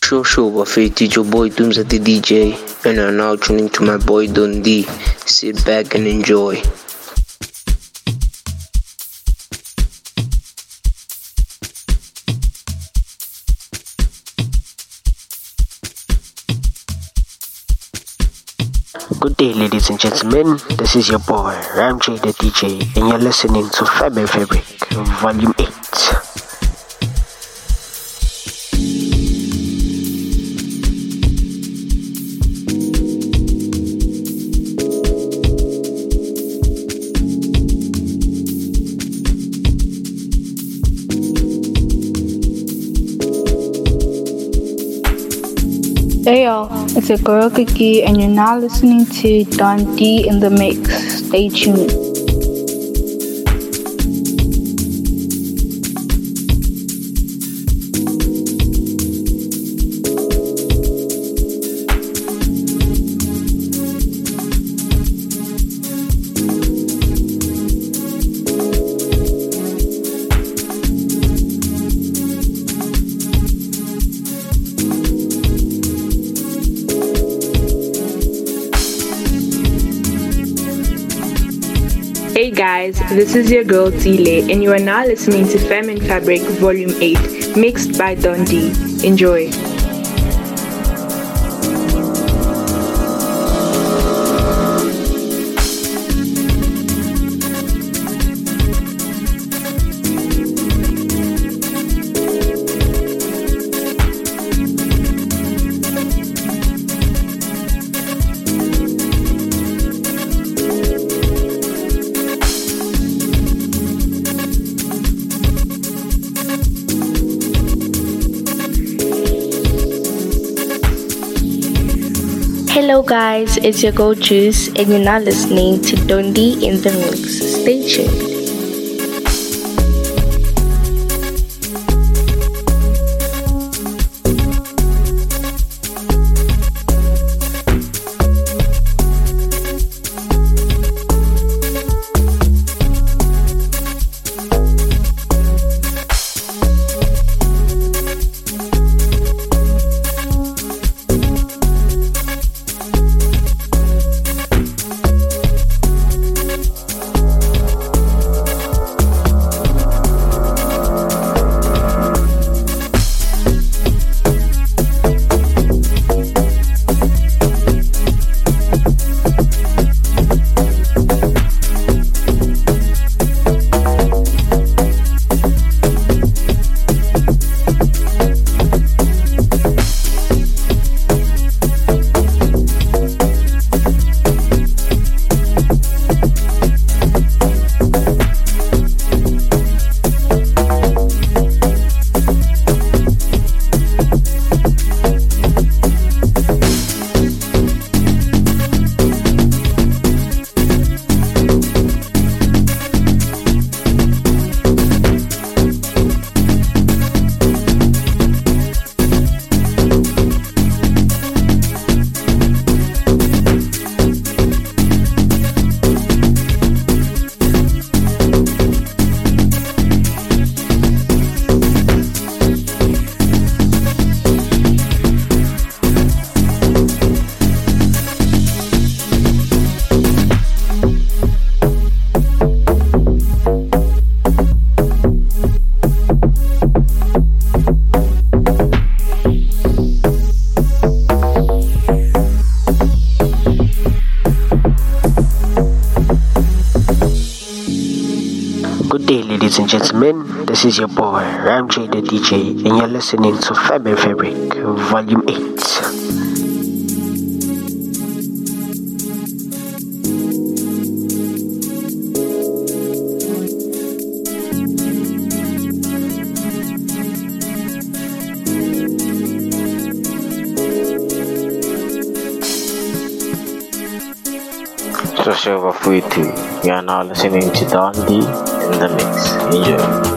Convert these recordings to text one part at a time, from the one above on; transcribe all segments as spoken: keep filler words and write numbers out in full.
Show show Buffet, it's your boy Dooms at the D J, and are now tuning to my boy Dundee. Sit back and enjoy. Good day, ladies and gentlemen. This is your boy Ramjay the D J, and you're listening to Fab and Fabric, Volume eight. Hey y'all, it's your girl Kiki, and you're now listening to Dundee in the Mix. Stay tuned. Hey guys, this is your girl Tile, and you are now listening to Femme and Fabric Volume eight, mixed by Dundee. Enjoy. Hello guys, it's your girl Juice, and you're now listening to Dundee in the Mix. Stay tuned. Ladies and gentlemen, this is your boy Ramjay the D J, and you're listening to Fab and Fabric, Volume eight. So, so for you too. You are now listening to Dundee in the Mix. Enjoy.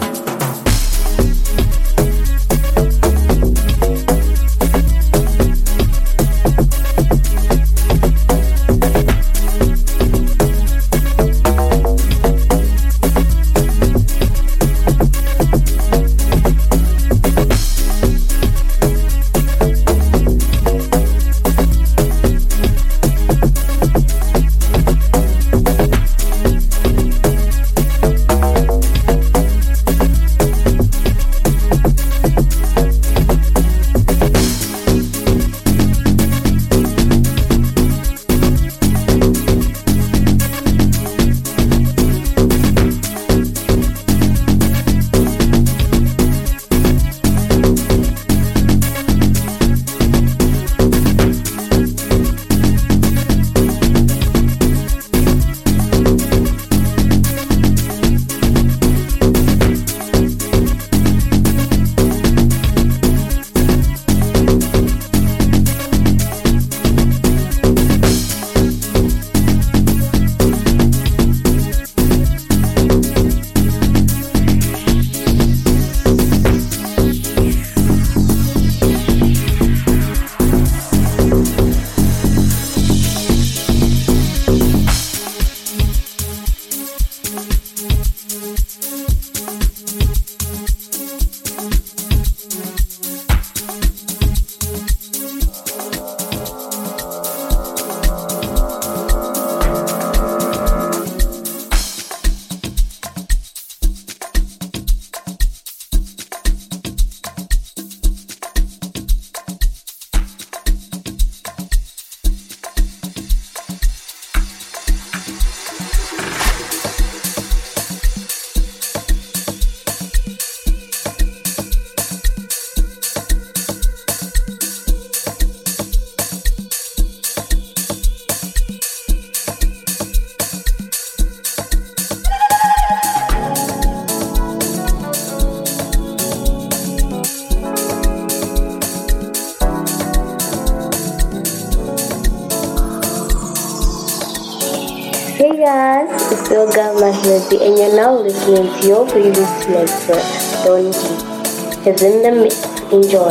your girl Mahildi, and you're now listening to your favorite selector, Don D. He's in the mix. Enjoy.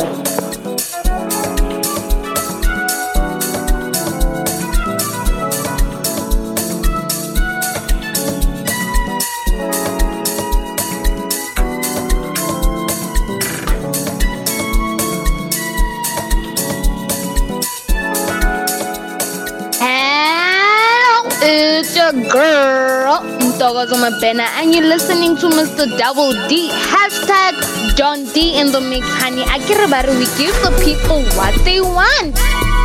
It's your girl, Ntokozo Mabena, and you're listening to Mister Double D. Hashtag John D in the mix, honey. Akirabari, we give the people what they want.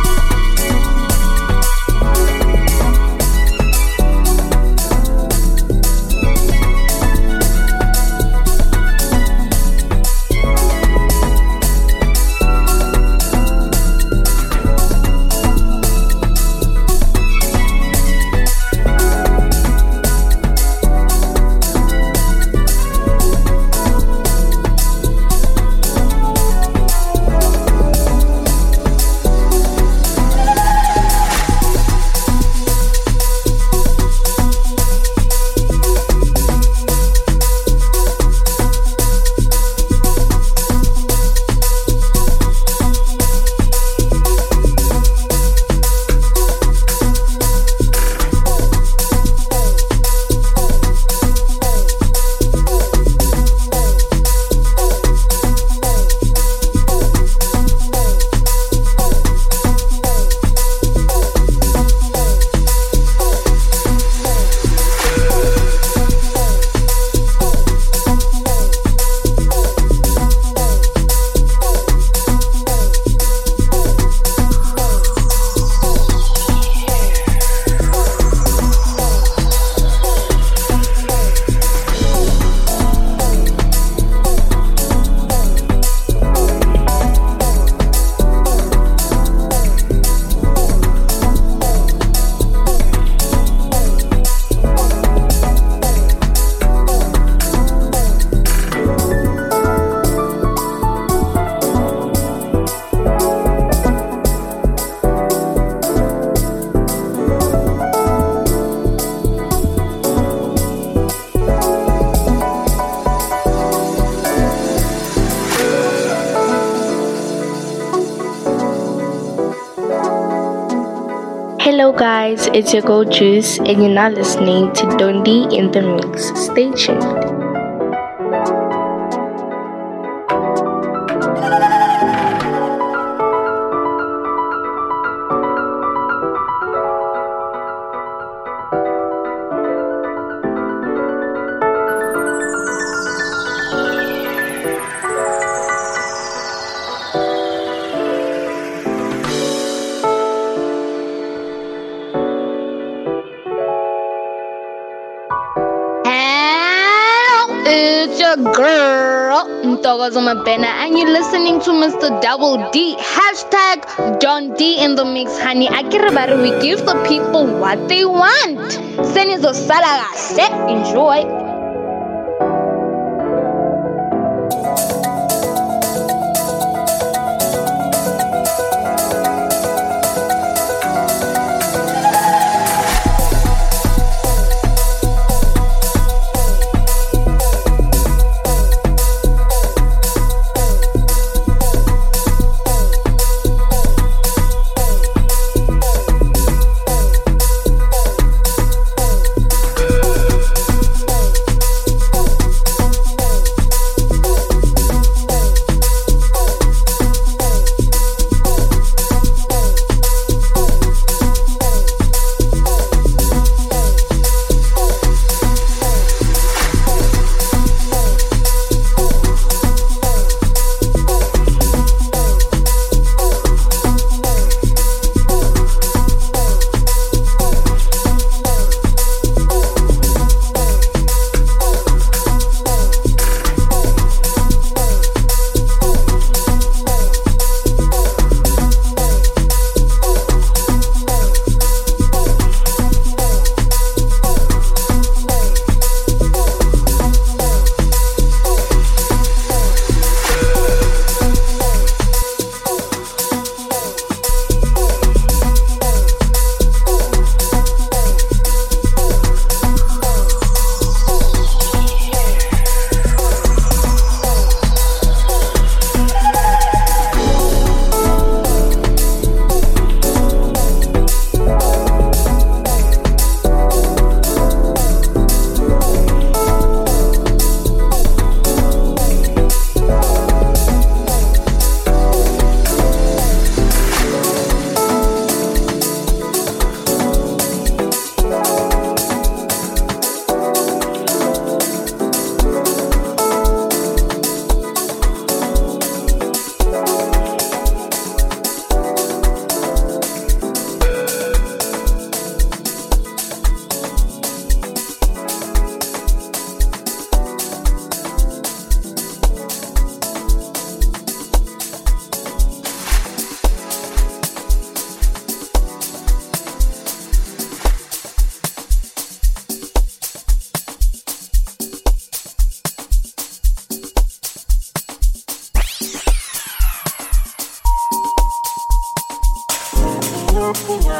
Hello guys, it's your girl Juice, and you're now listening to Don D in the mix. Stay tuned. It's your girl, Ntokozo Mabena, and you're listening to Mister Double D. Hashtag John D in the mix, honey. Akirabari, we give the people what they want. Senizo Salagase. Enjoy.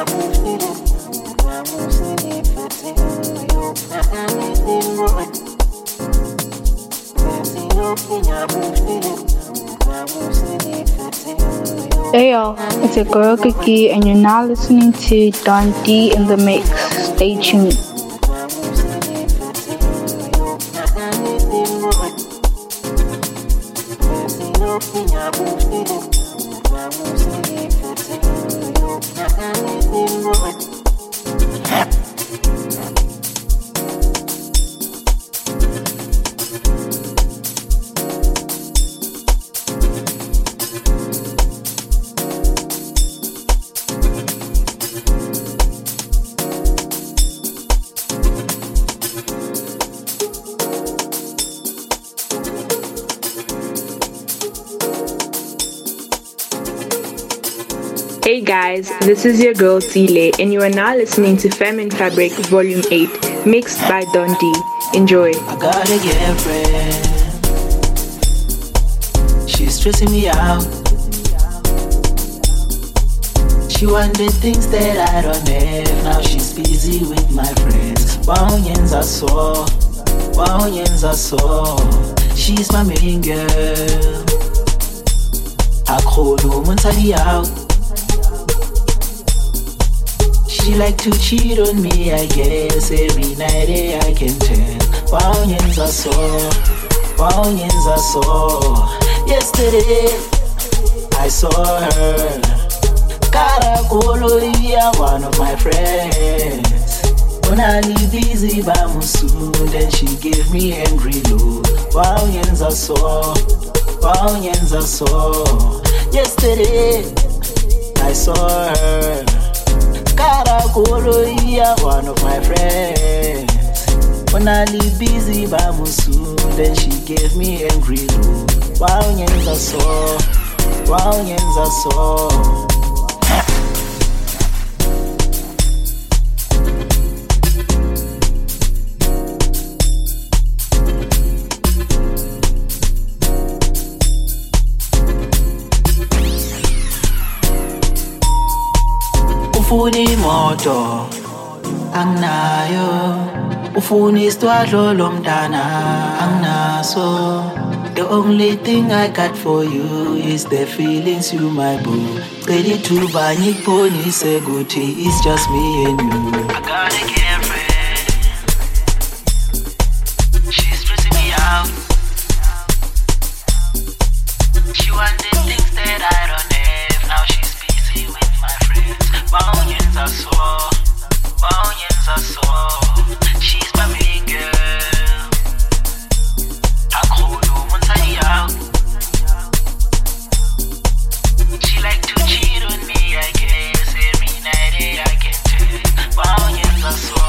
Hey y'all, it's your girl Kiki and you're now listening to Don D in the Mix. Stay tuned. Hey guys, this is your girl Tile, and you are now listening to Femme and Fabric Volume eight, mixed by Don D. Enjoy. I got a girlfriend, she's stressing me out. She wanted things that I don't have, now she's busy with my friends. Wow, yenza so, wow, yenza so. She's my main girl. Akhono muntali out. She like to cheat on me, I guess. Every night eh, I can tell. Wow, yenza so, wow, yenza so. Yesterday I saw her Karakoloria, one of my friends. When I leave busy by Musu, then she gave me angry look. Wow, yenza so, wow, yenza so. Yesterday I saw her Karakoloria, one of my friends. When I leave busy by Musu, then she gave me angry look. Wow, yenza so, wow, yenza so. Ufuni moto anginayo, ufuni istwadlo lomntana anginaso. The only thing I got for you is the feelings you my boo. Ready to buy me pony seguti, it's just me and you. I got a girlfriend, she's stressing me out. She wanted things that I don't have, now she's busy with my friends. Wow, yenza so, wow, yenza so. She's my main girl. Akhono muntali out. She like to cheat on me, I guess. Every night eh, I can tell. Wow, yenza so,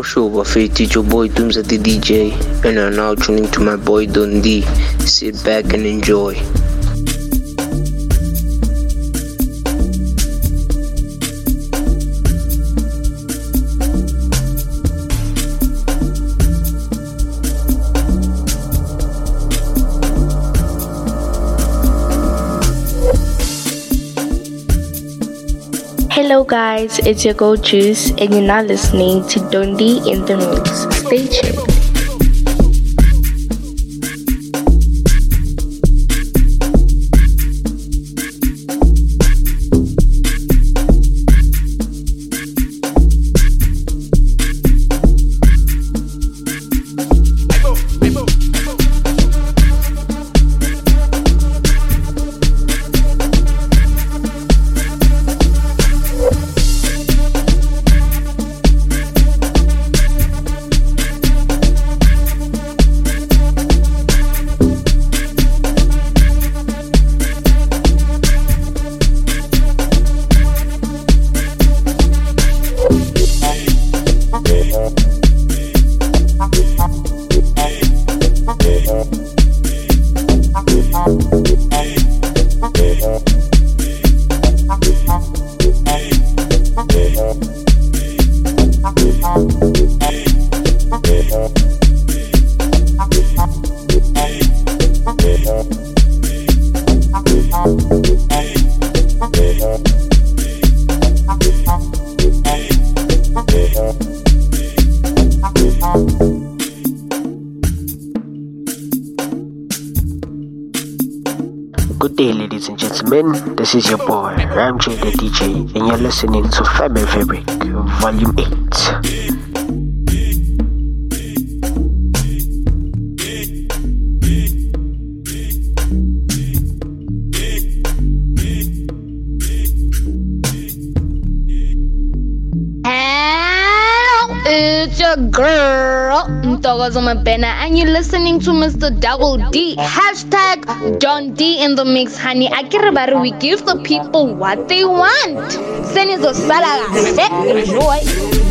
Show Buffet, it's your boy Dooms at the D J, and are now tuning to my boy Don D. Sit back and enjoy. Hello guys, it's your girl Juice and you're now listening to Dondi in the Mix. Stay tuned. Good day, ladies and gentlemen. This is your boy, Ramjay the D J, and you're listening to Fab and Fabric, Volume eight. It's your girl, Ntokozo Mabena, and you're listening to Mister Double D. Hashtag Don D in the mix, honey. Akiribari, we give the people what they want. Send it to Salaga. Enjoy.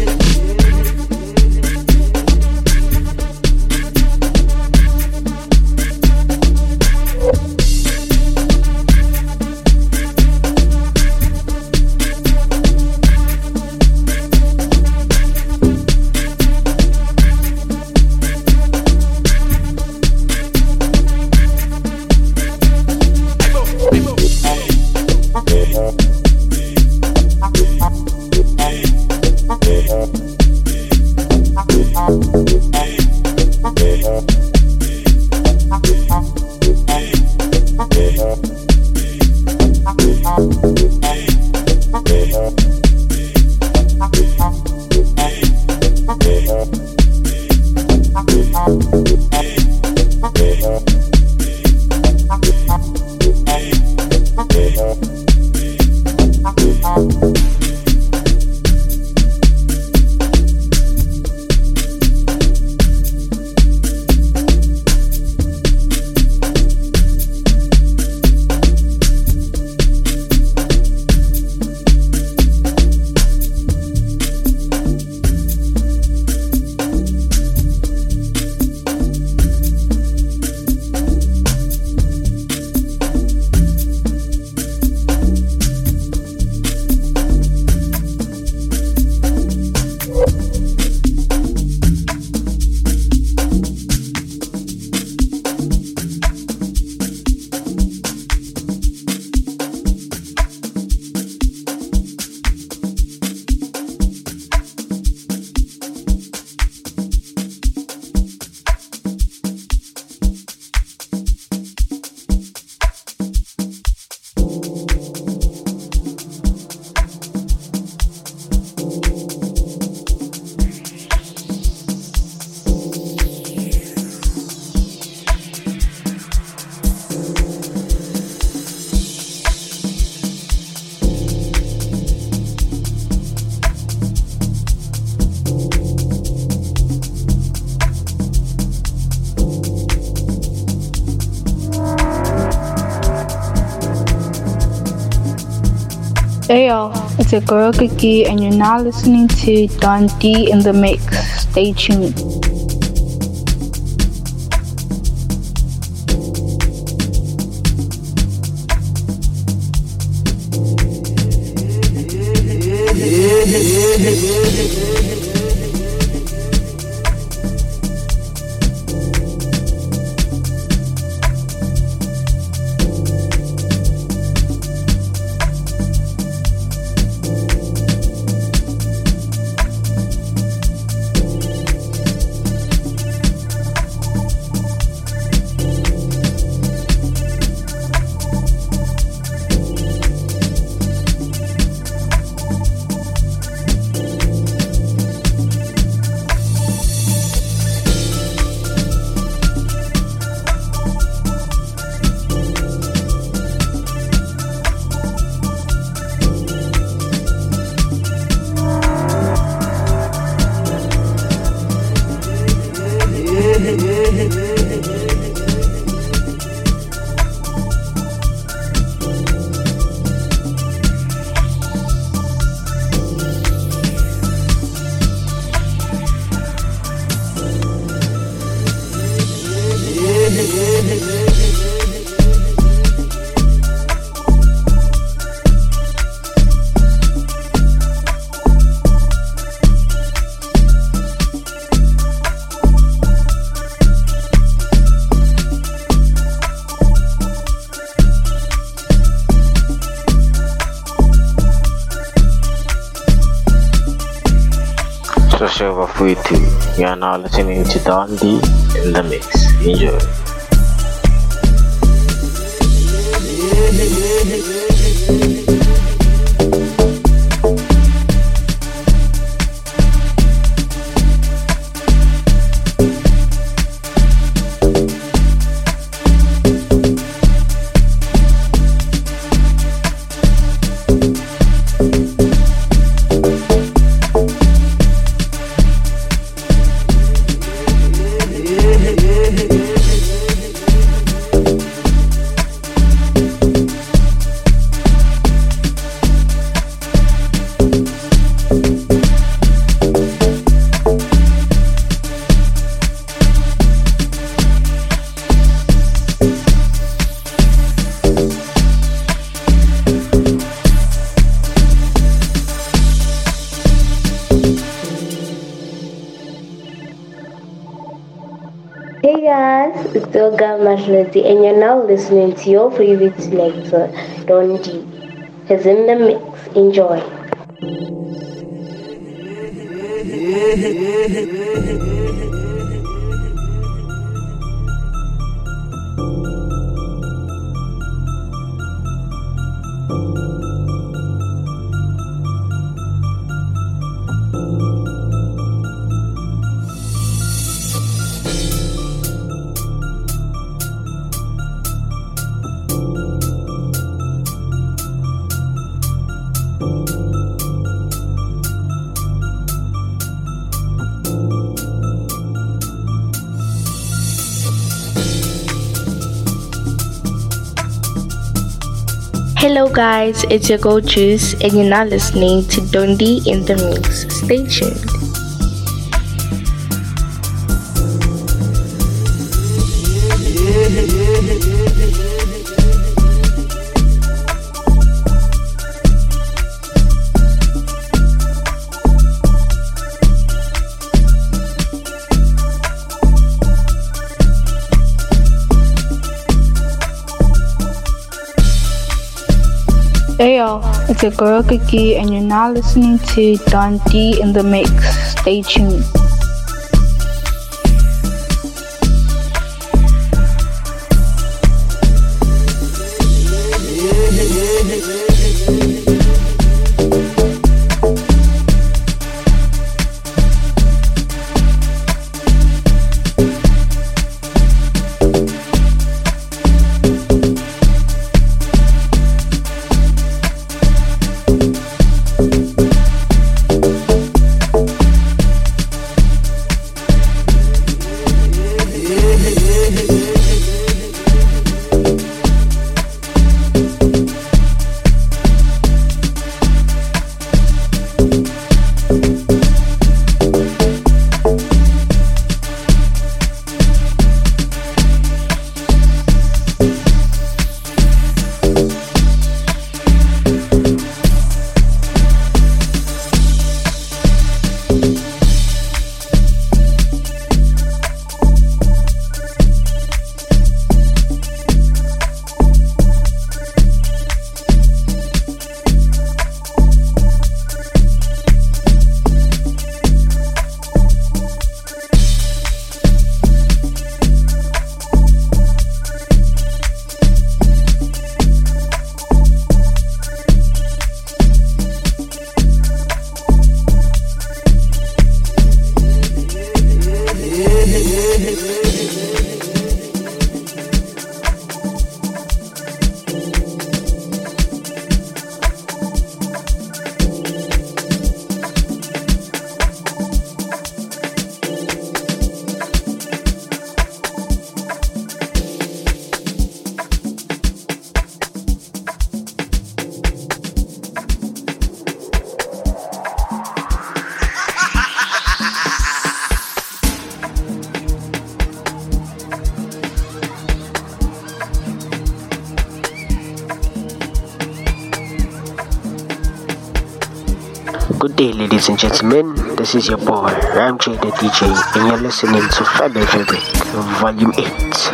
Hey y'all, it's your girl Kiki and you're now listening to Don D in the Mix. Stay tuned. Switch over for you too. You are now listening to Don D in the mix. Enjoy. Hey guys, it's Olga Mashleti and you're now listening to your favorite selector, Don D. He's in the mix. Enjoy. Hello guys, it's your girl Juice and you're now listening to Don D in the Mix. Stay tuned. Hey y'all, it's your girl Kiki and you're now listening to Don D in the Mix. Stay tuned. day, ladies and gentlemen. This is your boy, Ram J the D J, and you're listening to Fab and Fabric, Volume eight.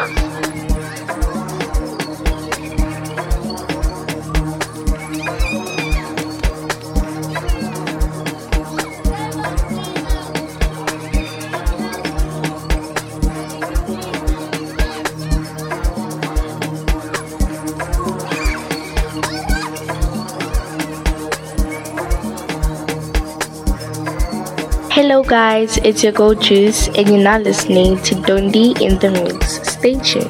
Hello guys, it's your girl Juice and you're now listening to Dondi in the Mix. Stay tuned.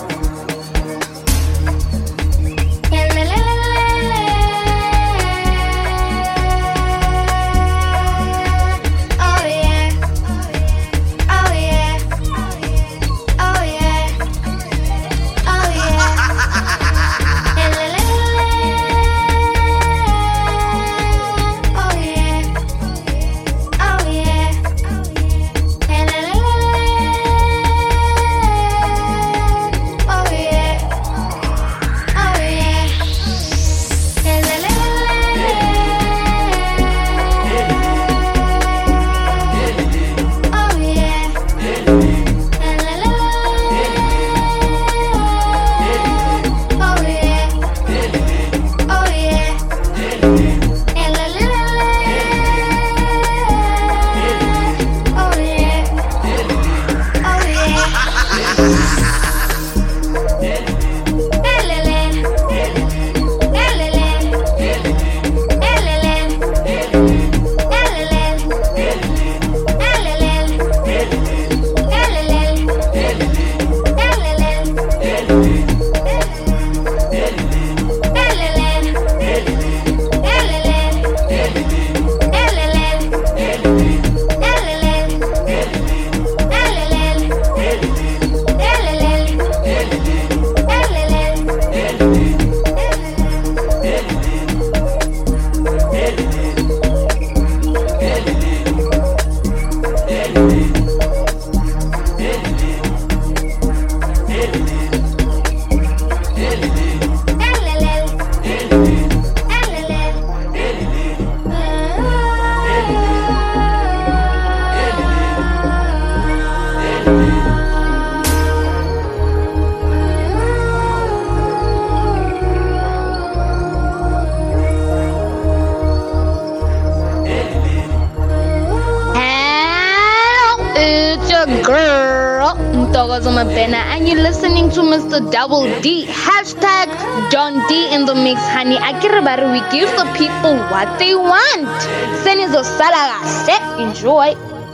And you're listening to Mister Double D. Hashtag Don D in the mix, honey. Akirabari, we give the people what they want. Senizo Salaga. Enjoy.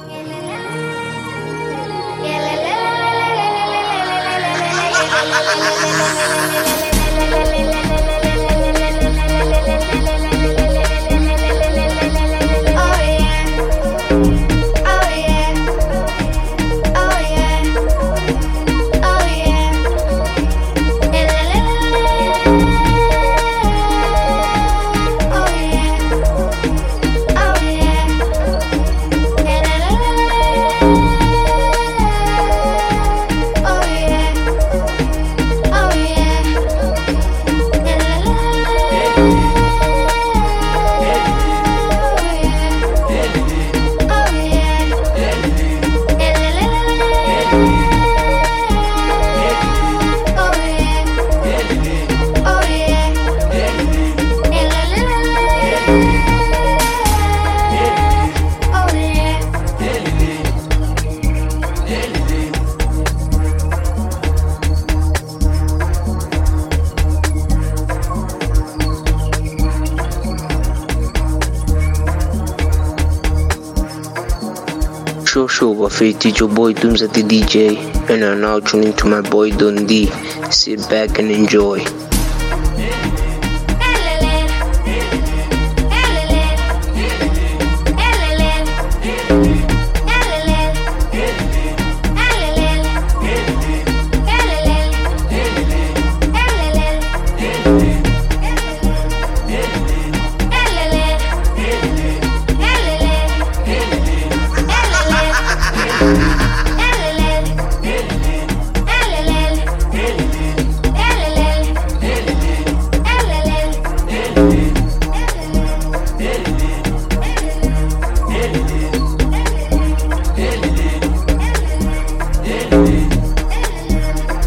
Show show Buffet, it's your boy Dooms at the D J, and I'm now tuning to my boy Don D. Sit back and enjoy.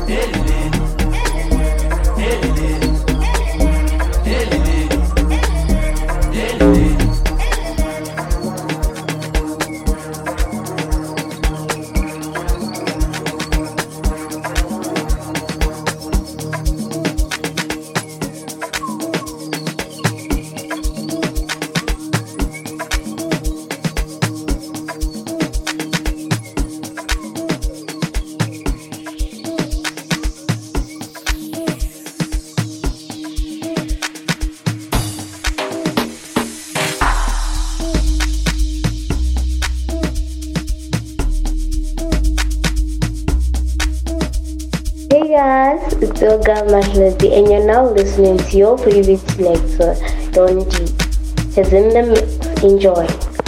It's your girl Mashladi, and you're now listening to your favorite selector, Don D. He's in the mix. Enjoy.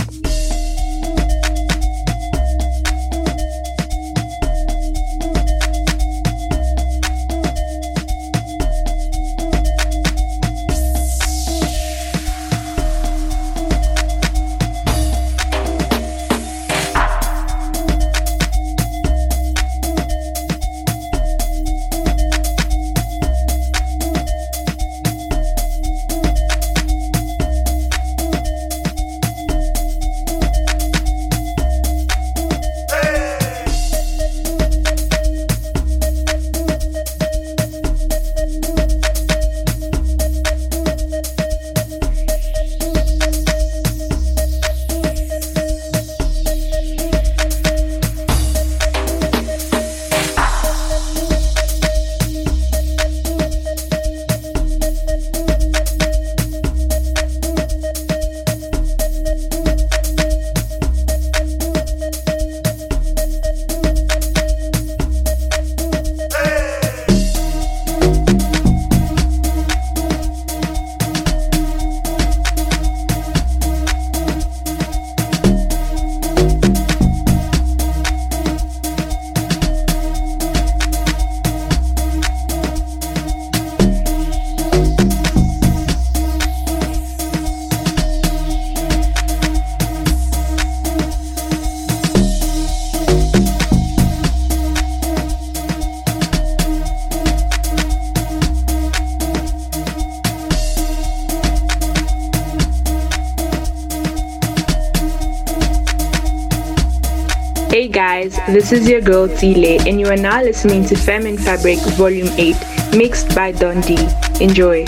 Hey guys, this is your girl Tile, and you are now listening to Femme and Fabric Volume eight, mixed by Don D. Enjoy.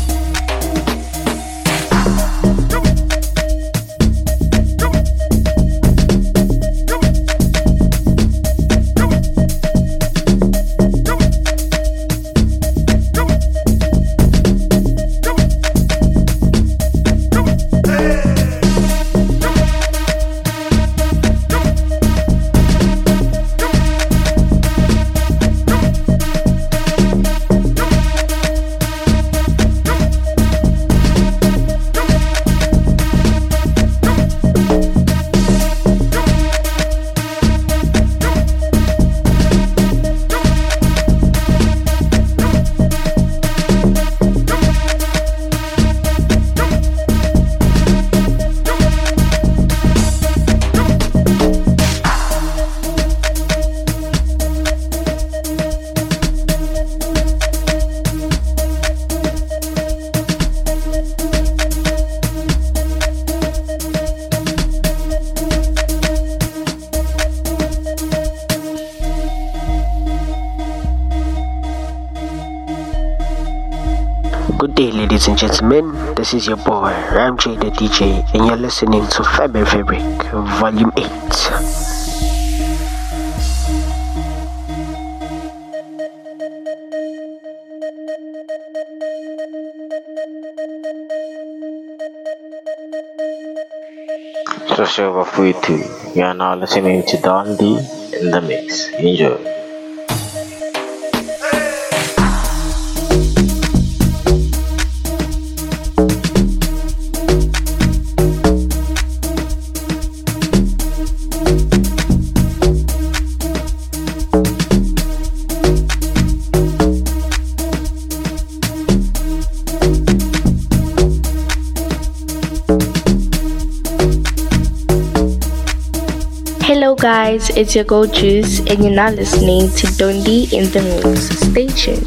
Good day, ladies and gentlemen. This is your boy, Ram J the D J, and you're listening to Femme and Fabric, Volume eight. So, Silver for you too. You are now listening to Don D in the mix. Enjoy. Hello guys, it's your girl Juice, and you're now listening to Dondi in the Mix. Stay tuned.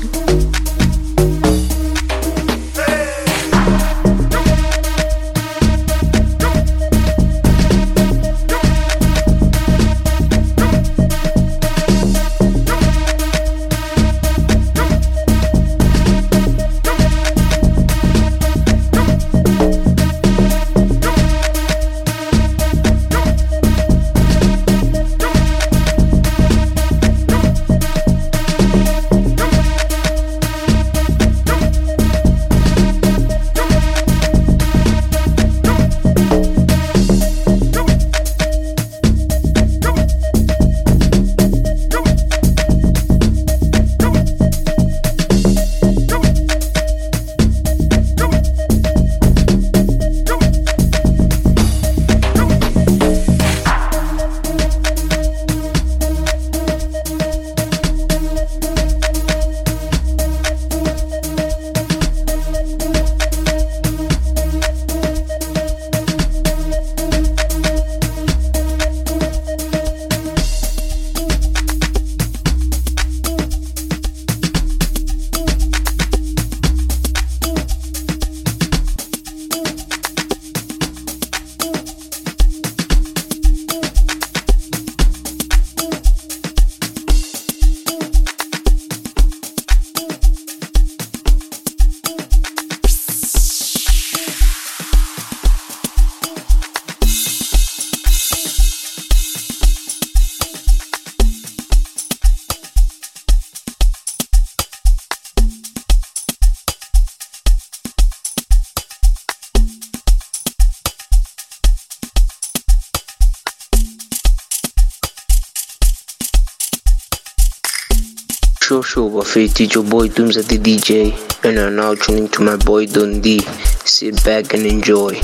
Show show Buffet, it's your boy Dooms at the D J, and are now tuning to my boy Don D. Sit back and enjoy.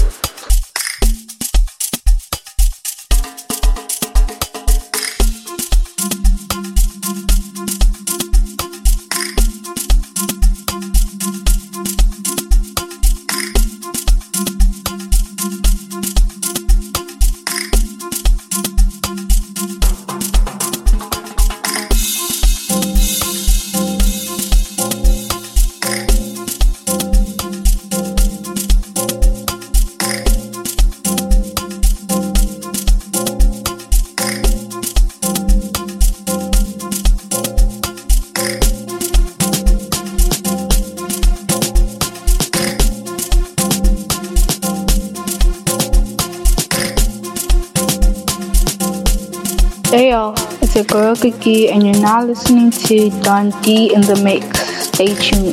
Hey y'all, it's your girl Kiki, and you're now listening to Don D in the Mix. Stay tuned.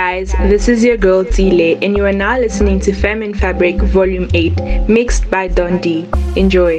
guys, this is your girl Tile, and you are now listening to Femin Fabric Volume eight, mixed by Don D. Enjoy.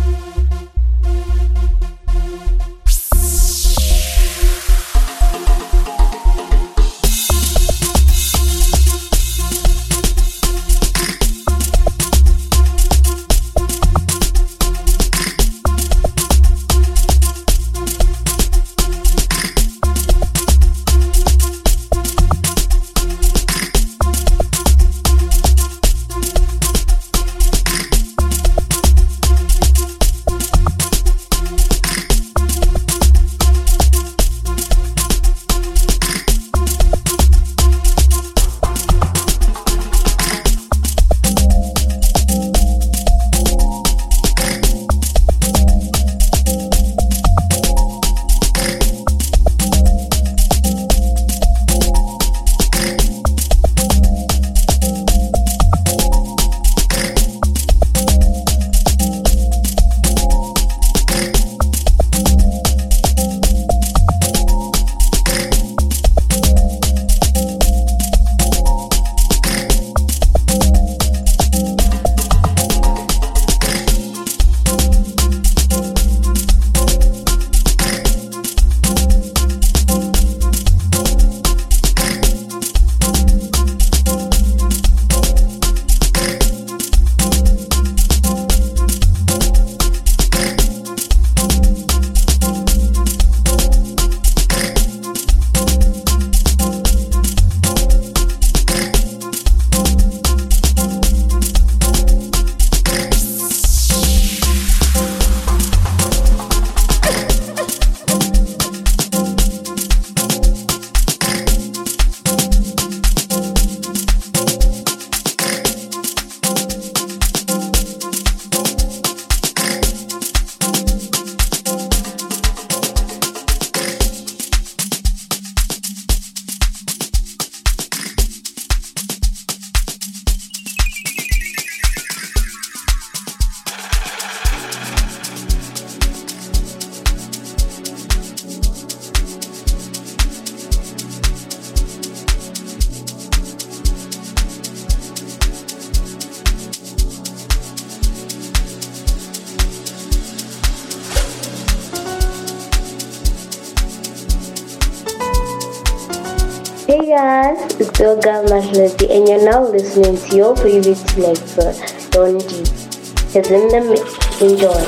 Hey guys, it's your girl Mashleti, and you're now listening to your favorite selector, Don D. He's in the mix. Enjoy.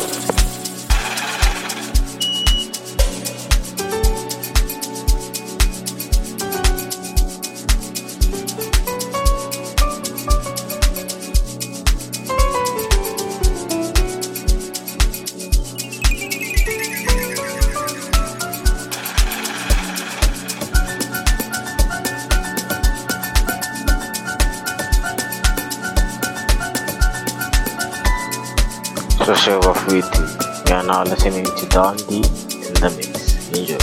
So serve off with you. You are now listening to Don D in the mix. Enjoy.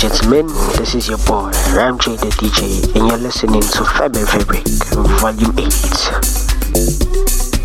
gentlemen, this is your boy, Ram J the D J, and you're listening to Fab and Fabric, Volume eight.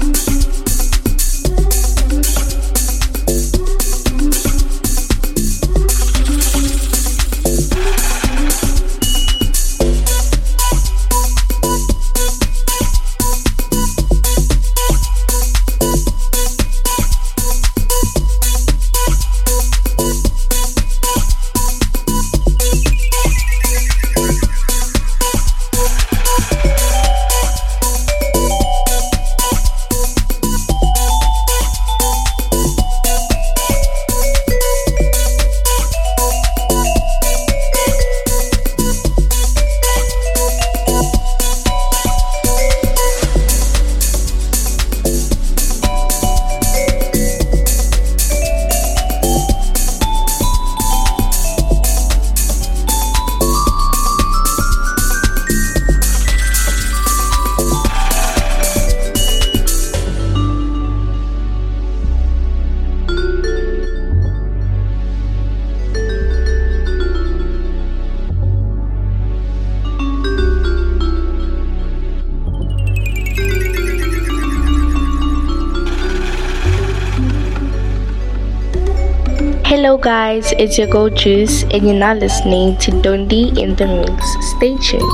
Hello guys, it's your girl Juice and you're now listening to Dondi in the Mix. Stay tuned.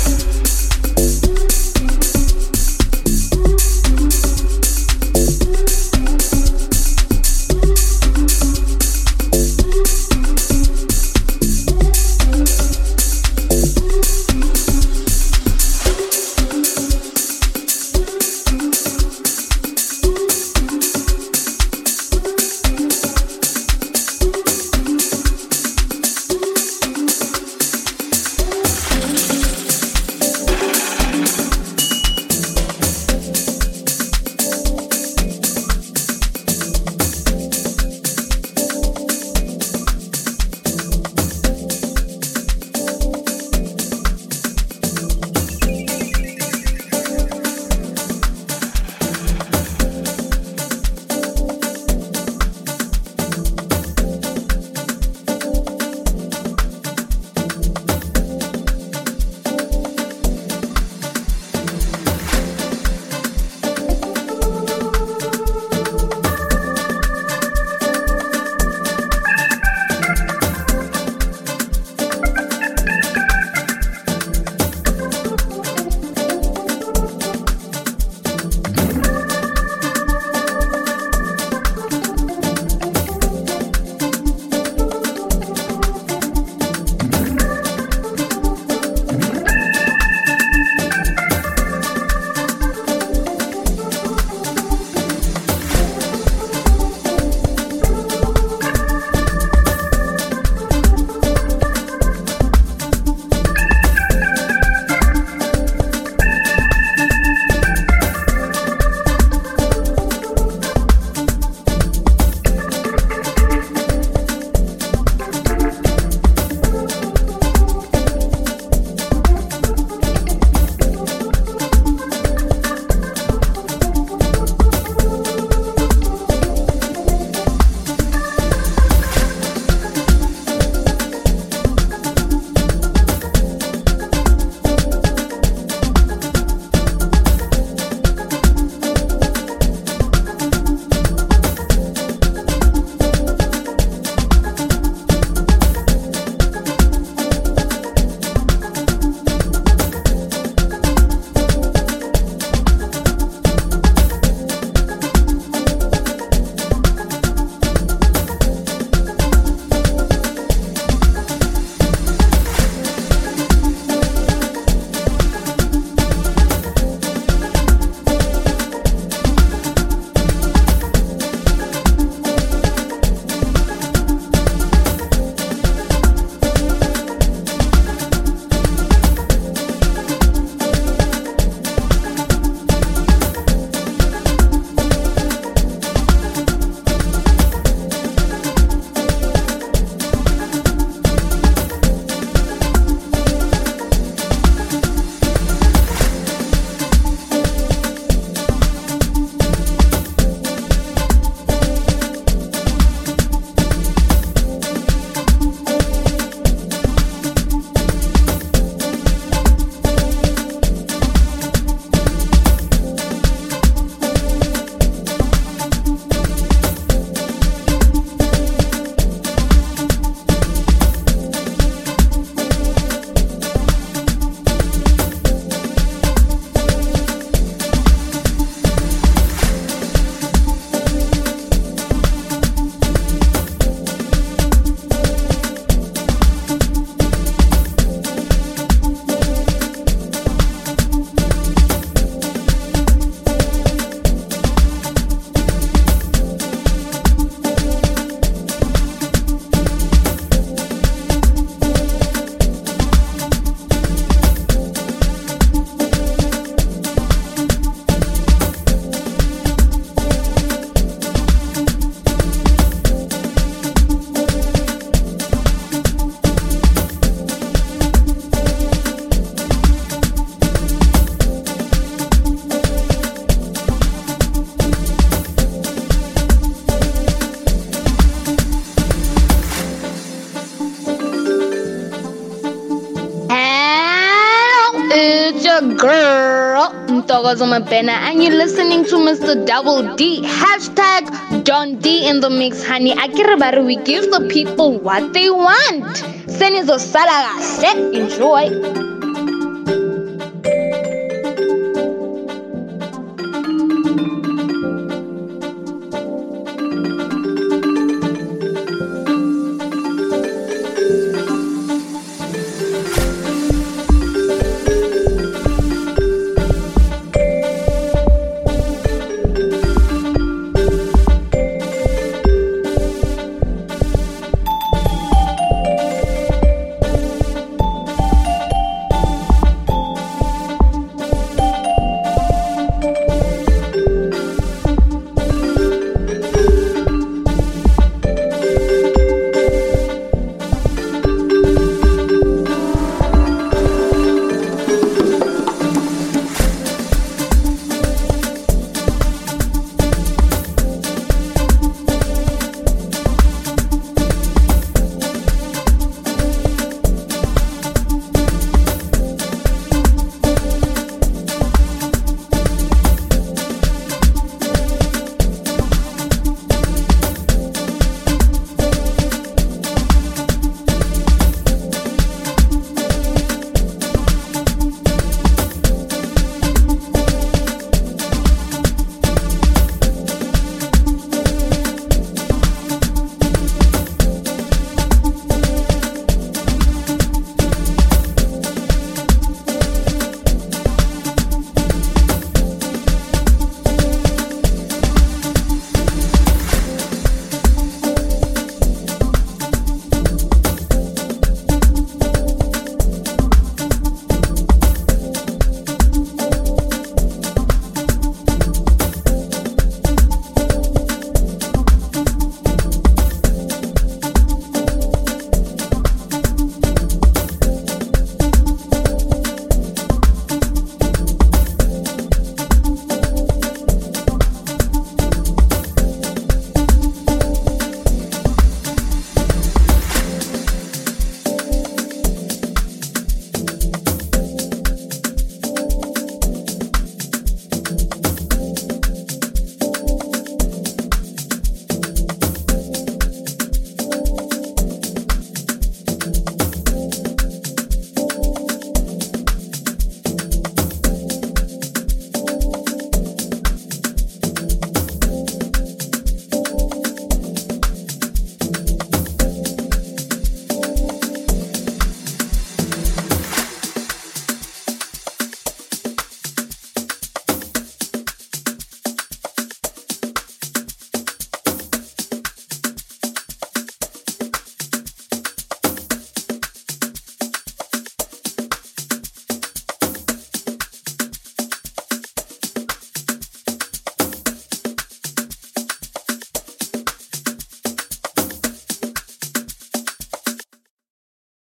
girl, Ntokozo Mabena, and you're listening to Mister Double D. Hashtag Don D in the mix, honey. Akirabari, we give the people what they want. Senizo Salaga, enjoy.